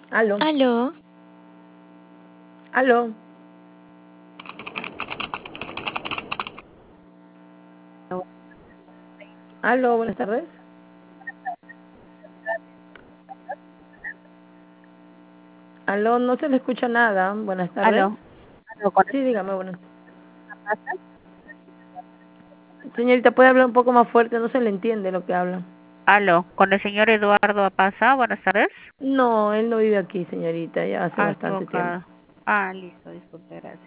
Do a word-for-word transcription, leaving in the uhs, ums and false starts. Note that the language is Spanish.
Aló, Aló, aló, aló, buenas tardes. Aló, no se le escucha nada. Buenas tardes. Aló, aló, con Sí, dígame, buenas. Señorita, ¿puede hablar un poco más fuerte? No se le entiende lo que habla. aló, con el señor Eduardo Apaza, buenas tardes. No, él no vive aquí, señorita, ya hace Ah, bastante tiempo. equivocado. Ah, listo, disculpe, gracias.